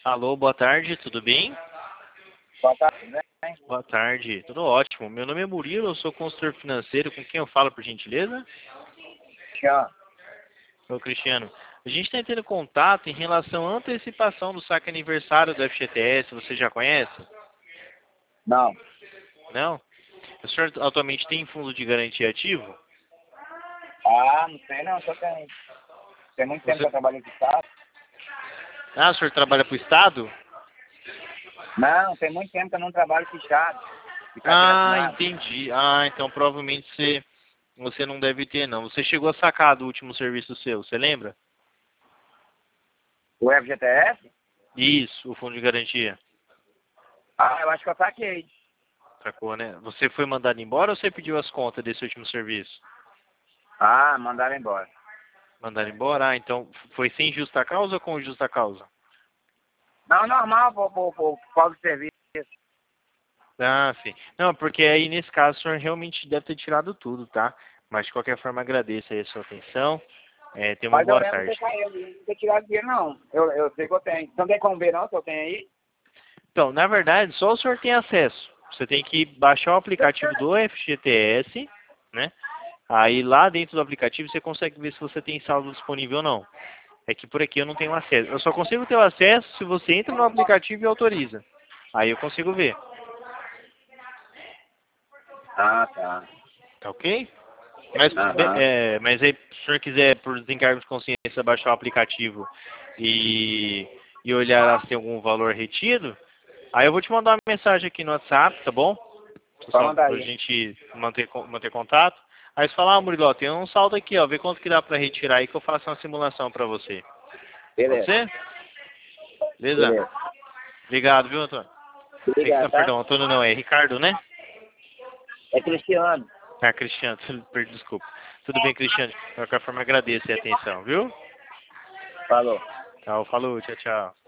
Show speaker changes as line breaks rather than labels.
Alô, boa tarde, tudo bem?
Boa tarde, né?
Boa tarde, tudo ótimo. Meu nome é Murilo, eu sou consultor financeiro. Com quem eu falo, por gentileza?
Tchau.
Ô, Cristiano. A gente está entrando em contato em relação à antecipação do saque aniversário do FGTS. Você já conhece?
Não.
Não? O senhor atualmente tem fundo de garantia ativo?
Não sei não, só tem muito tempo
Você...
que eu trabalho com o Estado.
Ah, o senhor trabalha para o Estado?
Não, tem muito tempo que eu não trabalho com o Estado. De carteira
Ah,
assinada.
entendi. Ah, então provavelmente você não deve ter, não. Você chegou a sacar do último serviço seu, você lembra?
O FGTS?
Isso, o fundo de garantia.
Eu acho que eu saquei.
Sacou, né? Você foi mandado embora ou você pediu as contas desse último serviço?
Mandaram embora.
Mandaram embora? Ah, então foi sem justa causa ou com justa causa?
Não, normal, por causa do serviço.
Ah, sim. Não, porque aí nesse caso o senhor realmente deve ter tirado tudo, tá? Mas de qualquer forma agradeço aí a sua atenção. Tenha uma
Mas eu
boa
lembro de
tarde.
ter caído, não ter tirado dinheiro não. Eu sei que eu tenho. Não tem como ver não, se eu tenho aí?
Então, na verdade, só o senhor tem acesso. Você tem que baixar o aplicativo do FGTS, né? Aí lá dentro do aplicativo você consegue ver se você tem saldo disponível ou não. É que por aqui eu não tenho acesso. Eu só consigo ter o acesso se você entra no aplicativo e autoriza. Aí eu consigo ver.
Tá.
Tá ok? Mas,
Aham.
mas aí, se o senhor quiser, por desencargo de consciência, baixar o aplicativo e olhar lá se tem algum valor retido, aí eu vou te mandar uma mensagem aqui no WhatsApp, tá bom?
Pode
Só
mandar
pra
aí.
gente manter contato. Aí você fala, Murilo, ó, tem um saldo aqui, ó, vê quanto que dá pra retirar aí que eu faço uma simulação pra você. Pode
Beleza.
ser? Beleza?
Beleza.
Obrigado, viu, Antônio?
Obrigado, tá?
Perdão, Antônio não, é Ricardo, né?
É Cristiano.
Ah, Cristiano, desculpa. Tudo bem, Cristiano? De qualquer forma, agradeço a atenção, viu?
Falou.
Tchau, falou, tchau, tchau.